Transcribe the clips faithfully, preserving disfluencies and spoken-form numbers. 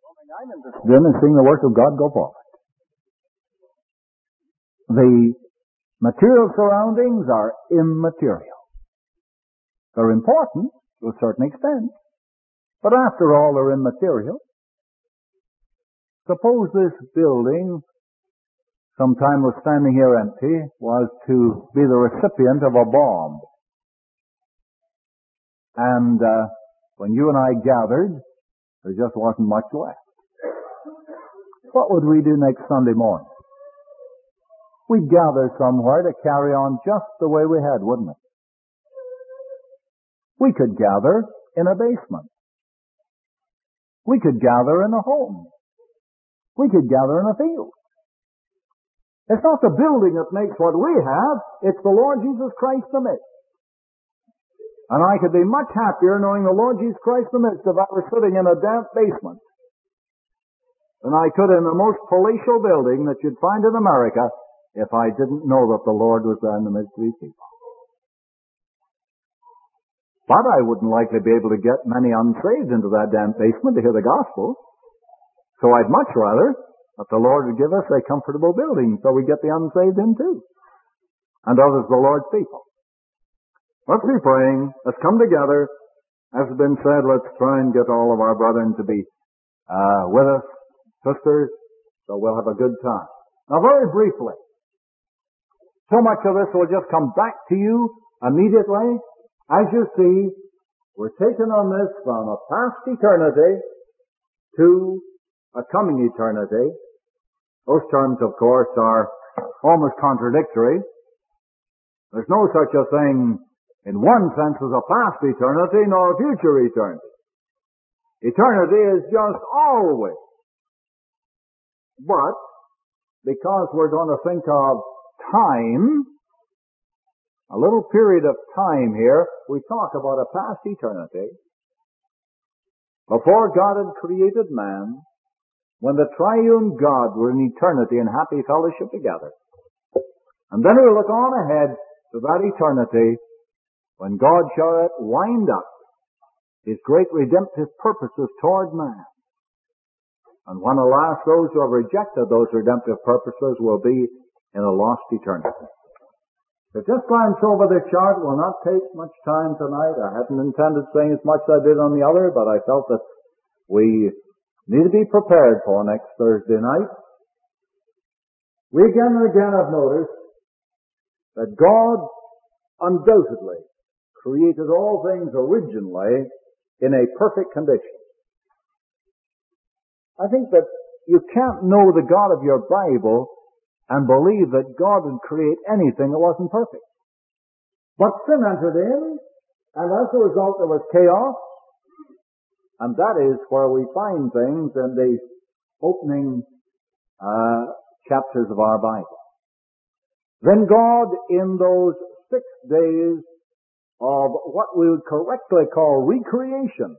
I'm interested in is seeing the work of God go forward. The material surroundings are immaterial. They're important to a certain extent, but after all, they're immaterial. Suppose this building, sometime was standing here empty, was to be the recipient of a bomb. And uh, when you and I gathered, there just wasn't much left. What would we do next Sunday morning? We'd gather somewhere to carry on just the way we had, wouldn't it? We could gather in a basement. We could gather in a home. We could gather in a field. It's not the building that makes what we have, it's the Lord Jesus Christ in the midst. And I could be much happier knowing the Lord Jesus Christ in the midst if I were sitting in a damp basement than I could in the most palatial building that you'd find in America if I didn't know that the Lord was there in the midst of these people. But I wouldn't likely be able to get many unsaved into that damp basement to hear the gospel. So I'd much rather that the Lord would give us a comfortable building so we get the unsaved in too. And others the Lord's people. Let's be praying. Let's come together. As has been said, let's try and get all of our brethren to be uh, with us, sisters, so we'll have a good time. Now very briefly, so much of this will just come back to you immediately. As you see, we're taking on this from a past eternity to a coming eternity. Those terms, of course, are almost contradictory. There's no such a thing in one sense as a past eternity nor a future eternity. Eternity is just always. But because we're going to think of time, a little period of time here, we talk about a past eternity. Before God had created man, when the triune God were in eternity in happy fellowship together. And then we look on ahead to that eternity when God shall wind up His great redemptive purposes toward man. And when, alas, those who have rejected those redemptive purposes will be in a lost eternity. So just glance over the chart. Will not take much time tonight. I hadn't intended saying as much as I did on the other, but I felt that we need to be prepared for next Thursday night. We again and again have noticed that God undoubtedly created all things originally in a perfect condition. I think that you can't know the God of your Bible and believe that God would create anything that wasn't perfect. But sin entered in, and as a result there was chaos, and that is where we find things in the opening uh, chapters of our Bible. Then God, in those six days of what we would correctly call recreation,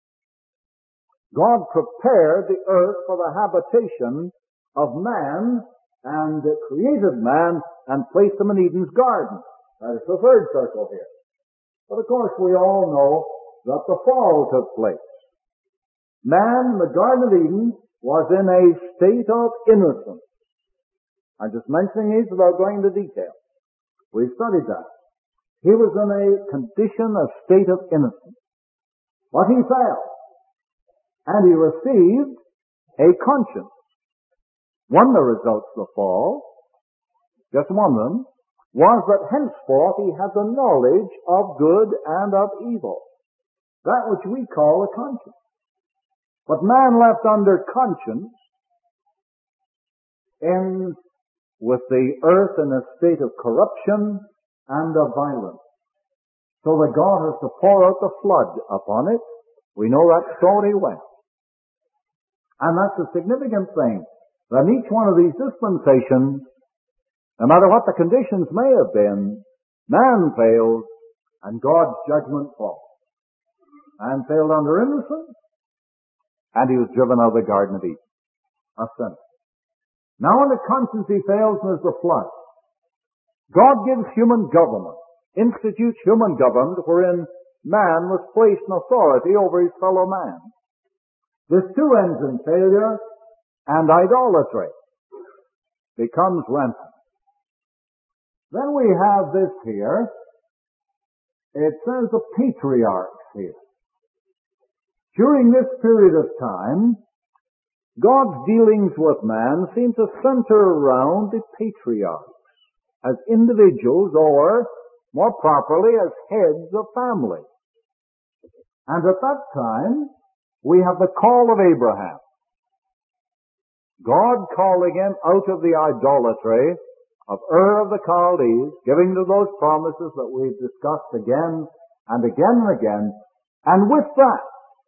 God prepared the earth for the habitation of man and created man and placed him in Eden's garden. That is the third circle here. But of course we all know that the fall took place. Man in the Garden of Eden was in a state of innocence. I'm just mentioning these without going into detail. We studied that. He was in a condition, a state of innocence. But he fell. And he received a conscience. One of the results of the fall, just one of them, was that henceforth he had the knowledge of good and of evil. That which we call a conscience. But man left under conscience ends with the earth in a state of corruption and of violence. So that God has to pour out the flood upon it. We know that story well. And that's a significant thing. That in each one of these dispensations, no matter what the conditions may have been, man fails and God's judgment falls. Man failed under innocence, and he was driven out of the Garden of Eden, a sinner. Now when the conscience he fails, and there's the flood. God gives human government, institutes human government, wherein man was placed in authority over his fellow man. This too ends in failure, and idolatry becomes rampant. Then we have this here. It says the patriarchs here. During this period of time, God's dealings with man seem to center around the patriarchs as individuals, or more properly as heads of family. And at that time, we have the call of Abraham. God calling him out of the idolatry of Ur of the Chaldees, giving to those promises that we've discussed again and again and again. And with that,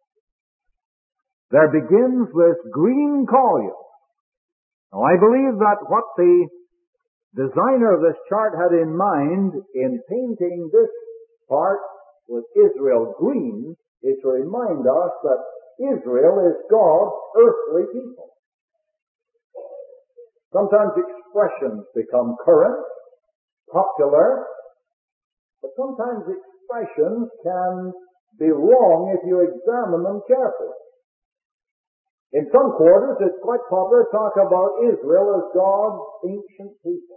there begins this green collier. Now, I believe that what the designer of this chart had in mind in painting this part with Israel green is to remind us that Israel is God's earthly people. Sometimes expressions become current, popular, but sometimes expressions can be wrong if you examine them carefully. In some quarters, it's quite popular to talk about Israel as God's ancient people.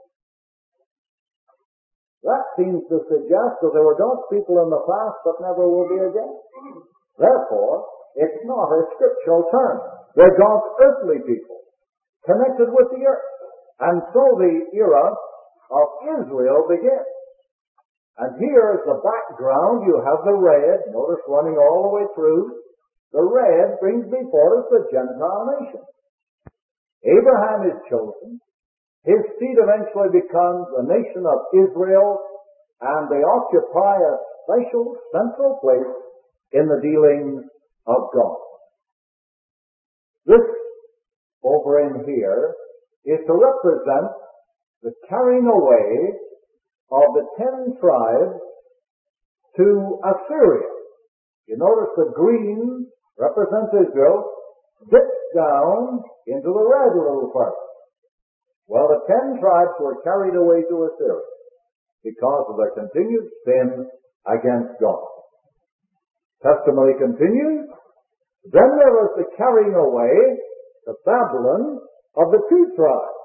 That seems to suggest that there were God's people in the past, but never will be again. Therefore, it's not a scriptural term. They're God's earthly people, connected with the earth. And so the era of Israel begins. And here is the background. You have the red, notice running all the way through. The red brings before us the Gentile nation. Abraham is chosen. His seed eventually becomes a nation of Israel, and they occupy a special central place in the dealings of God. This over in here is to represent the carrying away of the ten tribes to Assyria. You notice the green represents Israel, dips down into the red a little further. Well, the ten tribes were carried away to Assyria because of their continued sin against God. Testimony continues. Then there was the carrying away to Babylon of the two tribes.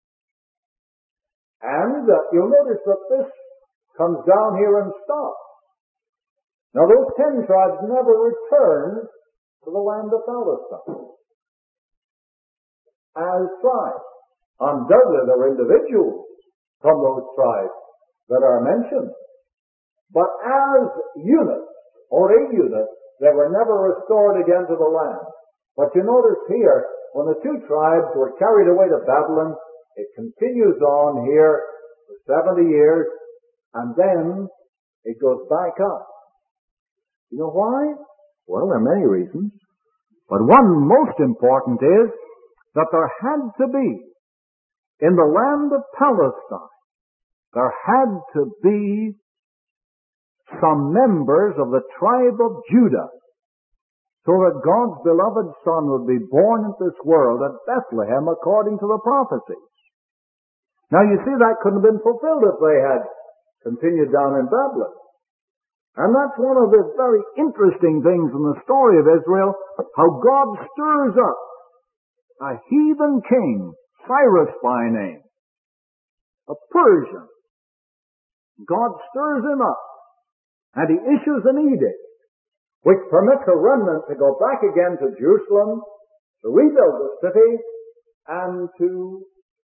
And uh, you'll notice that this comes down here and stops. Now those ten tribes never returned to the land of Palestine as tribes. Undoubtedly there were individuals from those tribes that are mentioned. But as units, or a unit, they were never restored again to the land. But you notice here, when the two tribes were carried away to Babylon, it continues on here for seventy years, and then it goes back up. You know why? Well, there are many reasons. But one most important is that there had to be, in the land of Palestine, there had to be some members of the tribe of Judah, so that God's beloved Son would be born into this world at Bethlehem according to the prophecies. Now you see, that couldn't have been fulfilled if they had continued down in Babylon. And that's one of the very interesting things in the story of Israel, how God stirs up a heathen king, Cyrus by name, a Persian. God stirs him up, and he issues an edict which permits a remnant to go back again to Jerusalem, to rebuild the city, and to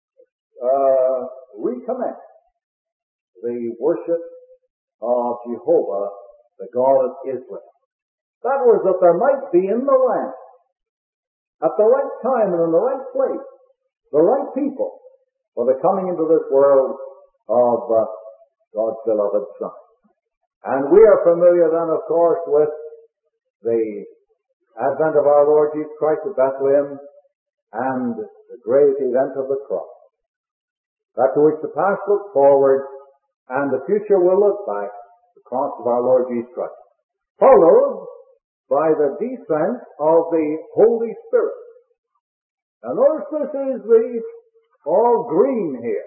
uh, recommence the worship of Jehovah, the God of Israel. That was that there might be in the land, at the right time and in the right place, the right people for the coming into this world of uh, God's beloved Son. And we are familiar then, of course, with the advent of our Lord Jesus Christ at Bethlehem and the great event of the cross. That to which the past looks forward and the future will look back, the cross of our Lord Jesus Christ. Followed by the descent of the Holy Spirit. Now notice this is the all green here.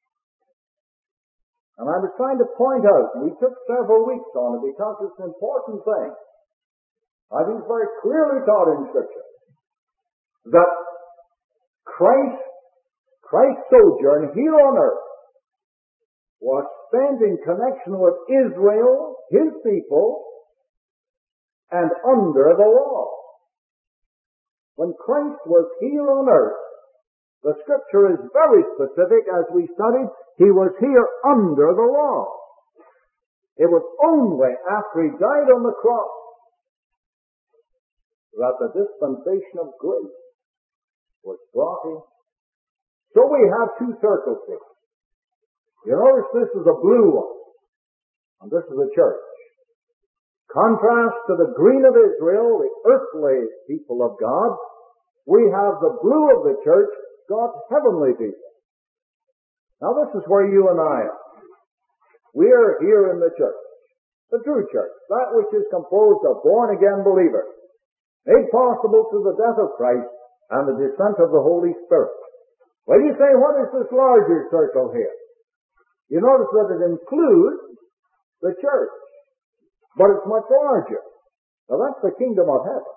And I was trying to point out, we took several weeks on it because it's an important thing. I think it's very clearly taught in Scripture that Christ, Christ's sojourn here on earth was spent in connection with Israel, His people, and under the law. When Christ was here on earth, the Scripture is very specific, as we studied, He was here under the law. It was only after He died on the cross that the dispensation of grace was brought in. So we have two circles here. You notice this is a blue one, and this is a church. Contrast to the green of Israel, the earthly people of God, we have the blue of the church, God's heavenly people. Now this is where you and I are. We are here in the church, the true church, that which is composed of born-again believers, made possible through the death of Christ and the descent of the Holy Spirit. Well, you say, what is this larger circle here? You notice that it includes the church, but it's much larger. Now that's the kingdom of heaven.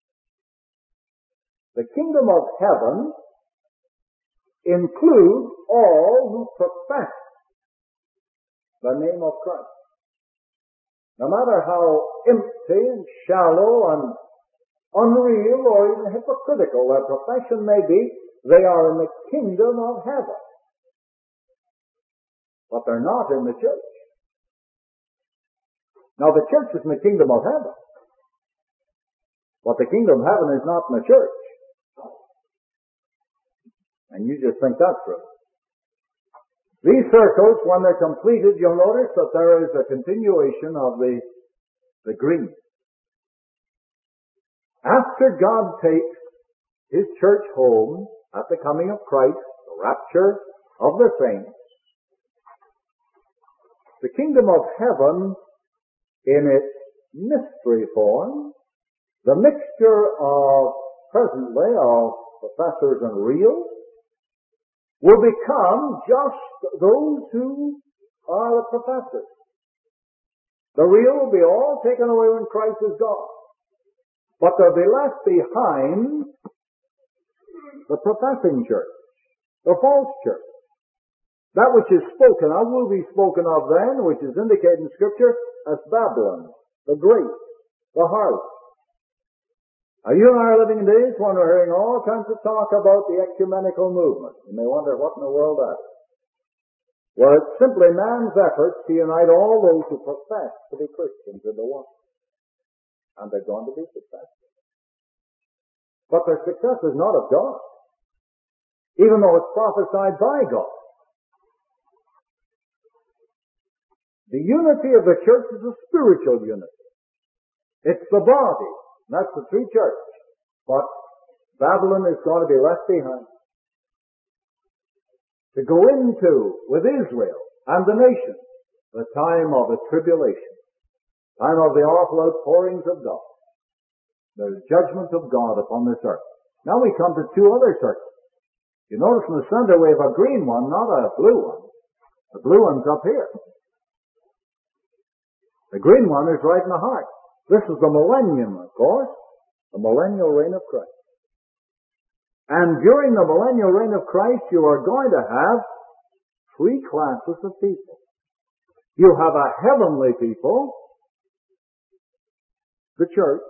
The kingdom of heaven includes all who profess the name of Christ. No matter how empty and shallow and unreal or even hypocritical their profession may be, they are in the kingdom of heaven. But they're not in the church. Now the church is in the kingdom of heaven. But the kingdom of heaven is not in the church. And you just think that's true. These circles, when they're completed, you'll notice that there is a continuation of the, the green. After God takes His church home at the coming of Christ, the rapture of the saints, the kingdom of heaven in its mystery form, the mixture of presently of professors and real, will become just those who are the professors. The real will be all taken away when Christ is gone. But there'll be left behind the professing church, the false church. That which is spoken of will be spoken of then, which is indicated in Scripture as Babylon, the great, the harlot. Now you and I are living in days when we're hearing all kinds of talk about the ecumenical movement. You may wonder what in the world that is. Well, it's simply man's efforts to unite all those who profess to be Christians into one. And they're going to be successful. But their success is not of God, even though it's prophesied by God. The unity of the church is a spiritual unity. It's the body. That's the true church. But Babylon is going to be left behind. To go into, with Israel and the nations, the time of the tribulation, time of the awful outpourings of God, the judgment of God upon this earth. Now we come to two other circles. You notice in the center we have a green one, not a blue one. The blue one's up here. The green one is right in the heart. This is the millennium, of course, the millennial reign of Christ. And during the millennial reign of Christ, you are going to have three classes of people. You have a heavenly people, the church,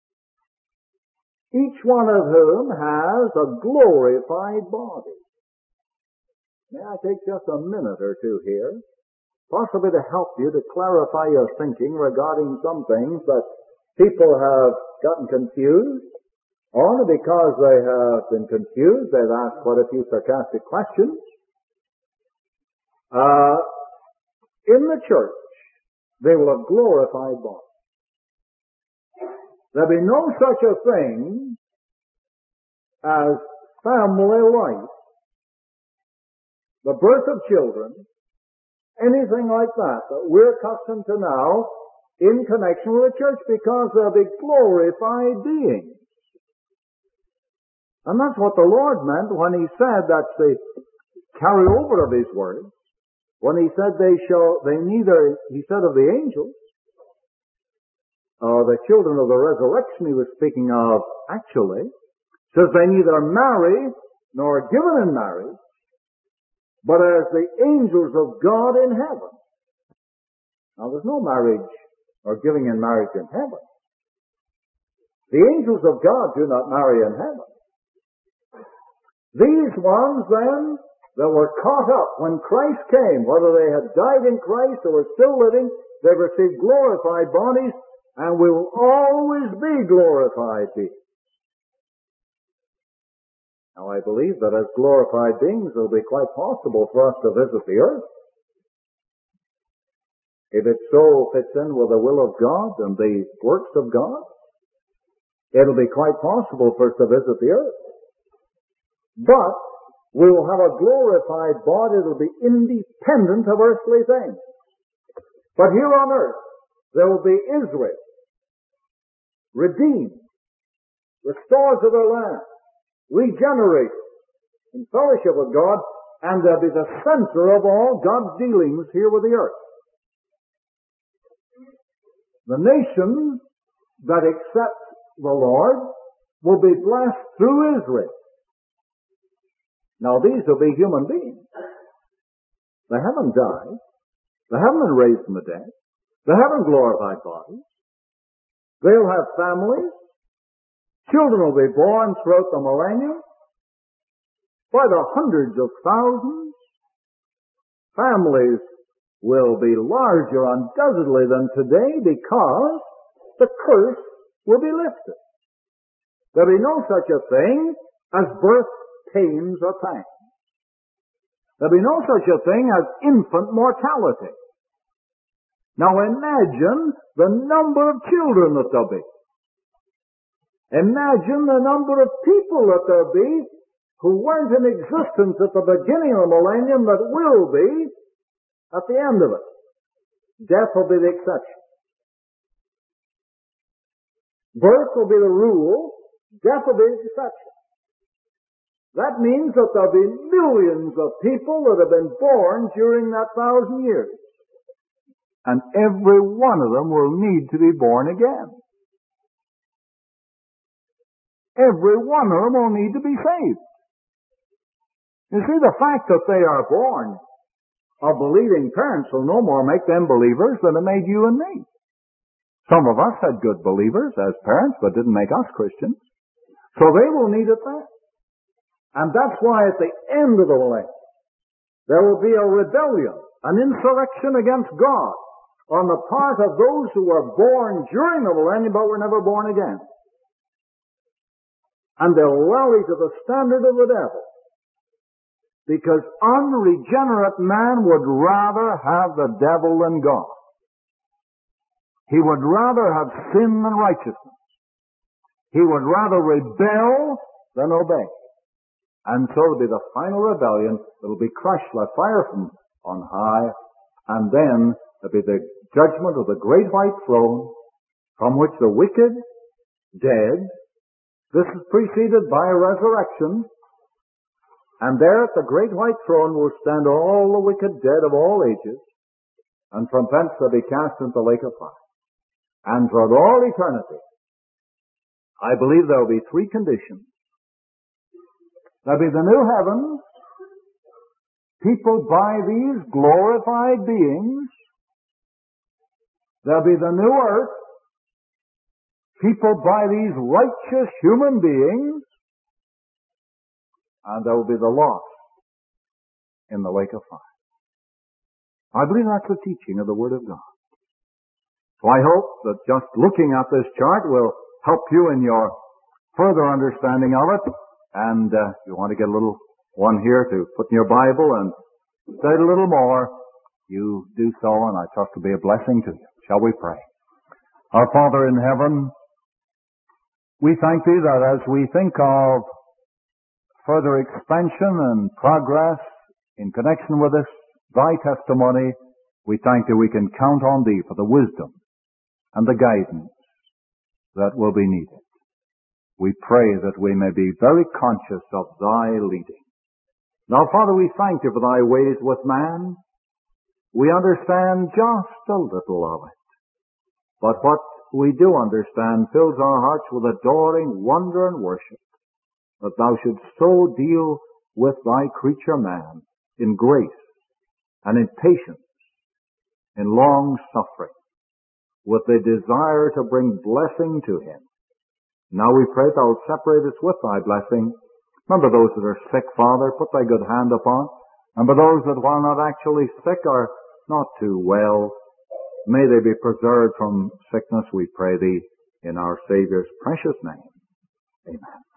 each one of whom has a glorified body. May I take just a minute or two here, possibly to help you to clarify your thinking regarding some things that people have gotten confused. Only because they have been confused, they've asked quite a few sarcastic questions. Uh, in the church, they will have glorified bodies. There'll be no such a thing as family life, the birth of children, anything like that that we're accustomed to now in connection with the church, because they'll be glorified beings. And that's what the Lord meant when He said, that's the carryover of His words, when He said they shall, they neither, He said of the angels, or the children of the resurrection He was speaking of actually, says they neither marry nor are given in marriage, but as the angels of God in heaven. Now there's no marriage or giving in marriage in heaven. The angels of God do not marry in heaven. These ones then that were caught up when Christ came, whether they had died in Christ or were still living, they received glorified bodies and will always be glorified beings. Now I believe that as glorified beings it will be quite possible for us to visit the earth. If it so fits in with the will of God and the works of God, it'll be quite possible for us to visit the earth. But we will have a glorified body that will be independent of earthly things. But here on earth, there will be Israel, redeemed, restored to their land, regenerated, in fellowship with God, and they'll be the center of all God's dealings here with the earth. The nation that accepts the Lord will be blessed through Israel. Now these will be human beings. They haven't died. They haven't been raised from the dead. They haven't glorified bodies. They'll have families. Children will be born throughout the millennium by the hundreds of thousands. Families will be larger undoubtedly than today because the curse will be lifted. There'll be no such a thing as birth pains or pangs. There'll be no such a thing as infant mortality. Now imagine the number of children that there'll be. Imagine the number of people that there'll be who weren't in existence at the beginning of the millennium that will be at the end of it. Death will be the exception. Birth will be the rule. Death will be the exception. That means that there'll be millions of people that have been born during that thousand years. And every one of them will need to be born again. Every one of them will need to be saved. You see, the fact that they are born of believing parents will no more make them believers than it made you and me. Some of us had good believers as parents, but didn't make us Christians. So they will need it then. And that's why at the end of the millennium, there will be a rebellion, an insurrection against God on the part of those who were born during the millennium but were never born again. And they'll rally to the standard of the devil. Because unregenerate man would rather have the devil than God. He would rather have sin than righteousness. He would rather rebel than obey. And so it'll be the final rebellion. It'll be crushed like fire from on high. And then there'll be the judgment of the great white throne from which the wicked, dead, this is preceded by a resurrection. And there at the great white throne will stand all the wicked dead of all ages, and from thence they'll be cast into the lake of fire. And for all eternity, I believe there will be three conditions. There'll be the new heavens, people by these glorified beings. There'll be the new earth, people by these righteous human beings. And there will be the lost in the lake of fire. I believe that's the teaching of the Word of God. So I hope that just looking at this chart will help you in your further understanding of it. And uh, if you want to get a little one here to put in your Bible and study a little more, you do so, and I trust to be a blessing to you. Shall we pray? Our Father in heaven, we thank Thee that as we think of further expansion and progress in connection with this, Thy testimony, we thank Thee we can count on Thee for the wisdom and the guidance that will be needed. We pray that we may be very conscious of Thy leading. Now, Father, we thank Thee for Thy ways with man. We understand just a little of it. But what we do understand fills our hearts with adoring wonder and worship. that thou shouldst so deal with thy creature man in grace and in patience, in long suffering, with the desire to bring blessing to him. Now we pray thou wilt separate us with thy blessing. Remember those that are sick, Father, put thy good hand upon. And for those that, while not actually sick, are not too well, may they be preserved from sickness, we pray thee, in our Saviour's precious name. Amen.